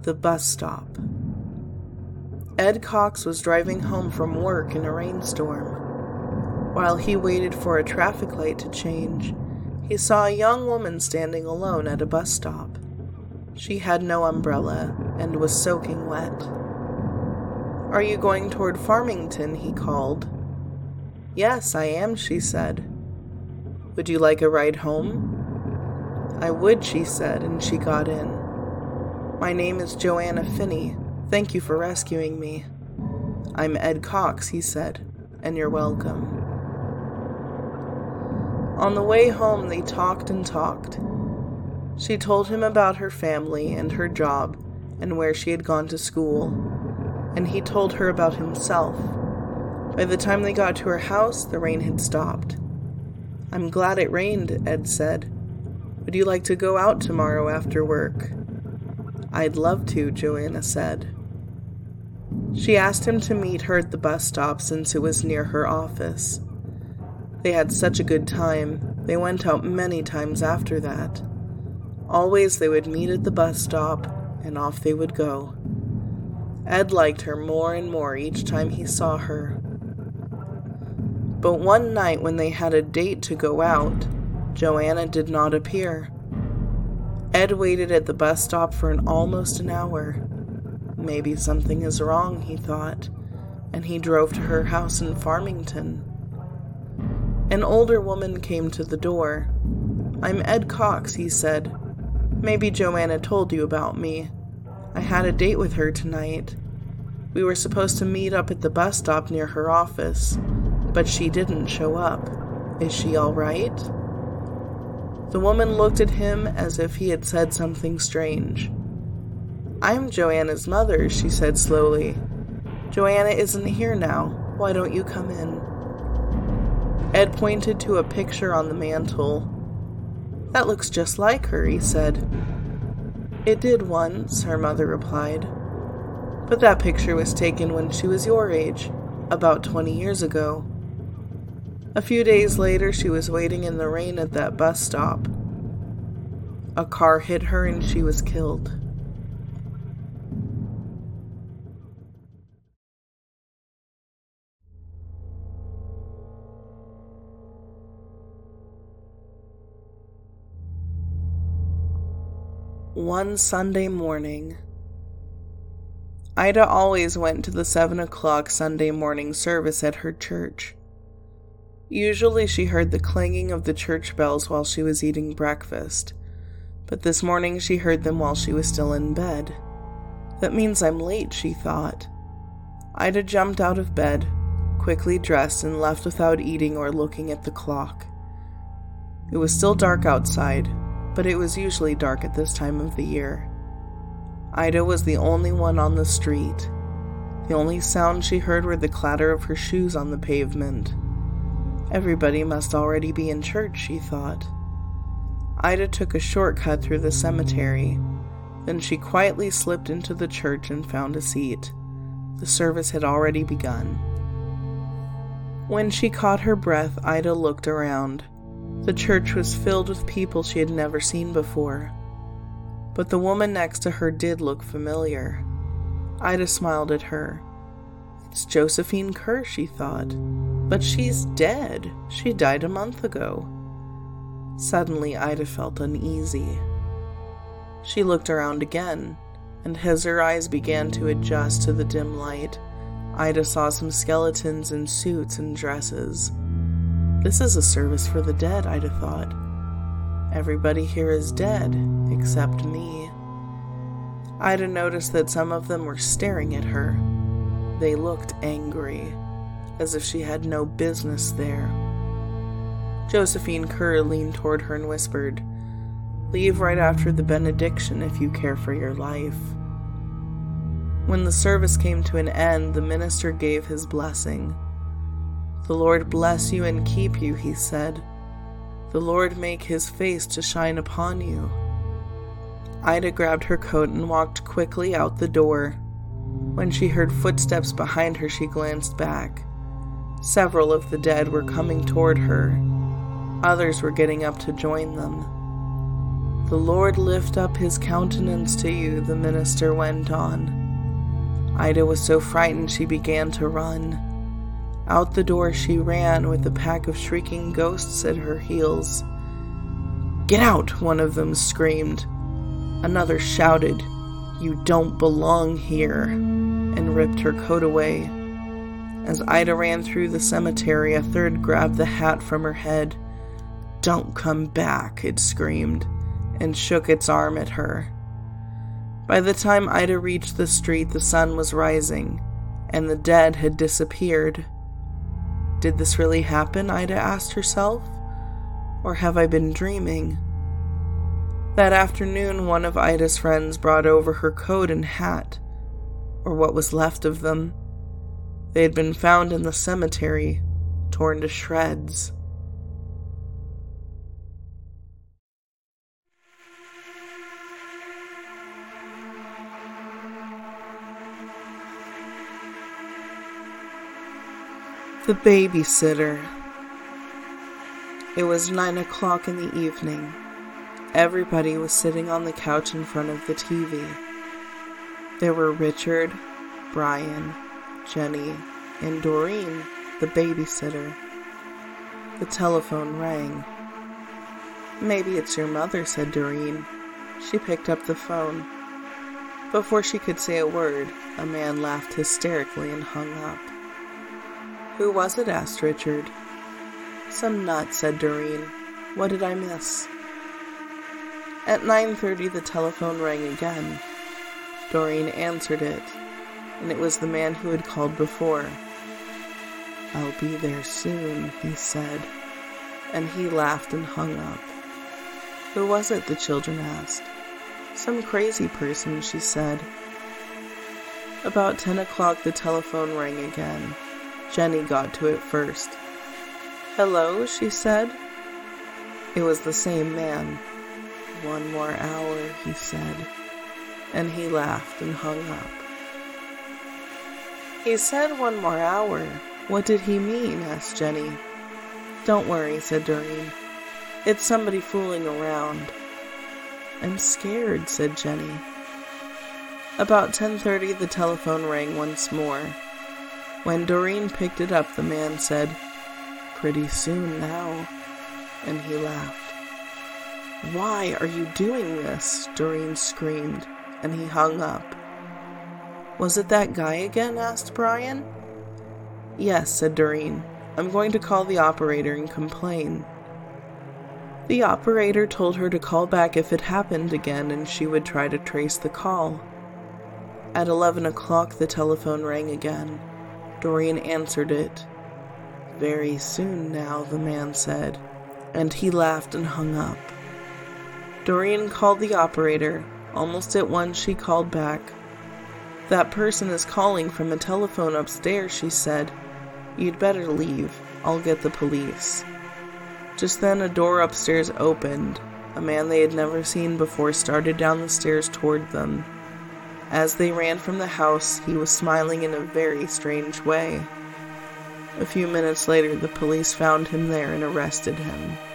The bus stop. Ed Cox was driving home from work in a rainstorm. While he waited for a traffic light to change, he saw a young woman standing alone at a bus stop. She had no umbrella and was soaking wet. "Are you going toward Farmington?" he called. "Yes, I am," she said. "Would you like a ride home?" "I would," she said, and she got in. "My name is Joanna Finney. Thank you for rescuing me." "I'm Ed Cox," he said, "and you're welcome." On the way home, they talked and talked. She told him about her family and her job and where she had gone to school, and he told her about himself. By the time they got to her house, the rain had stopped. "I'm glad it rained," Ed said. "Would you like to go out tomorrow after work?" "I'd love to," Joanna said. She asked him to meet her at the bus stop since it was near her office. They had such a good time, they went out many times after that. Always they would meet at the bus stop, and off they would go. Ed liked her more and more each time he saw her. But one night when they had a date to go out, Joanna did not appear. Ed waited at the bus stop for almost an hour. Maybe something is wrong, he thought, and he drove to her house in Farmington. An older woman came to the door. "I'm Ed Cox," he said. "Maybe Joanna told you about me. I had a date with her tonight. We were supposed to meet up at the bus stop near her office, but she didn't show up. Is she all right?" The woman looked at him as if he had said something strange. "I'm Joanna's mother," she said slowly. "Joanna isn't here now. Why don't you come in?" Ed pointed to a picture on the mantel. "That looks just like her," he said. "It did once," her mother replied. "But that picture was taken when she was your age, about 20 years ago." A few days later, she was waiting in the rain at that bus stop. A car hit her and she was killed. One Sunday morning. Ida always went to the 7 o'clock Sunday morning service at her church. Usually she heard the clanging of the church bells while she was eating breakfast, but this morning she heard them while she was still in bed. "That means I'm late," she thought. Ida jumped out of bed, quickly dressed, and left without eating or looking at the clock. It was still dark outside, but it was usually dark at this time of the year. Ida was the only one on the street. The only sound she heard were the clatter of her shoes on the pavement. Everybody must already be in church, she thought. Ida took a shortcut through the cemetery. Then she quietly slipped into the church and found a seat. The service had already begun. When she caught her breath, Ida looked around. The church was filled with people she had never seen before. But the woman next to her did look familiar. Ida smiled at her. "It's Josephine Kerr," she thought. "But she's dead. She died a month ago." Suddenly, Ida felt uneasy. She looked around again, and as her eyes began to adjust to the dim light, Ida saw some skeletons in suits and dresses. This is a service for the dead, Ida thought. Everybody here is dead, except me. Ida noticed that some of them were staring at her. They looked angry, as if she had no business there. Josephine Kerr leaned toward her and whispered, "Leave right after the benediction if you care for your life." When the service came to an end, the minister gave his blessing. "The Lord bless you and keep you," he said. "The Lord make his face to shine upon you." Ida grabbed her coat and walked quickly out the door. When she heard footsteps behind her, she glanced back. Several of the dead were coming toward her. Others were getting up to join them. "The Lord lift up his countenance to you," the minister went on. Ida was so frightened she began to run. Out the door she ran with a pack of shrieking ghosts at her heels. "Get out!" one of them screamed. Another shouted, "You don't belong here," and ripped her coat away. As Ida ran through the cemetery, a third grabbed the hat from her head. "Don't come back," it screamed, and shook its arm at her. By the time Ida reached the street, the sun was rising, and the dead had disappeared. Did this really happen, Ida asked herself, or have I been dreaming? That afternoon, one of Ida's friends brought over her coat and hat, or what was left of them. They had been found in the cemetery, torn to shreds. The Babysitter. It was 9 o'clock in the evening. Everybody was sitting on the couch in front of the TV. There were Richard, Brian, Jenny, and Doreen, the babysitter. The telephone rang. "Maybe it's your mother," said Doreen. She picked up the phone. Before she could say a word, a man laughed hysterically and hung up. "Who was it?" asked Richard. "Some nut," said Doreen. "What did I miss?" At 9:30 the telephone rang again. Doreen answered it, and it was the man who had called before. "I'll be there soon," he said, and he laughed and hung up. "Who was it?" the children asked. "Some crazy person," she said. About 10 o'clock the telephone rang again. Jenny got to it first. "Hello," she said. It was the same man. "One more hour," he said, and he laughed and hung up. "He said 1 more hour. What did he mean?" asked Jenny. "Don't worry," said Doreen. "It's somebody fooling around." "I'm scared," said Jenny. About 10:30 the telephone rang once more. When Doreen picked it up, the man said, "Pretty soon now," and he laughed. "Why are you doing this?" Doreen screamed, and he hung up. "Was it that guy again?" asked Brian. "Yes," said Doreen. "I'm going to call the operator and complain." The operator told her to call back if it happened again, and she would try to trace the call. At 11 o'clock the telephone rang again. Doreen answered it. "Very soon now," the man said, and he laughed and hung up. Doreen called the operator. Almost at once she called back. "That person is calling from a telephone upstairs," she said. "You'd better leave. I'll get the police." Just then a door upstairs opened. A man they had never seen before started down the stairs toward them. As they ran from the house, he was smiling in a very strange way. A few minutes later, the police found him there and arrested him.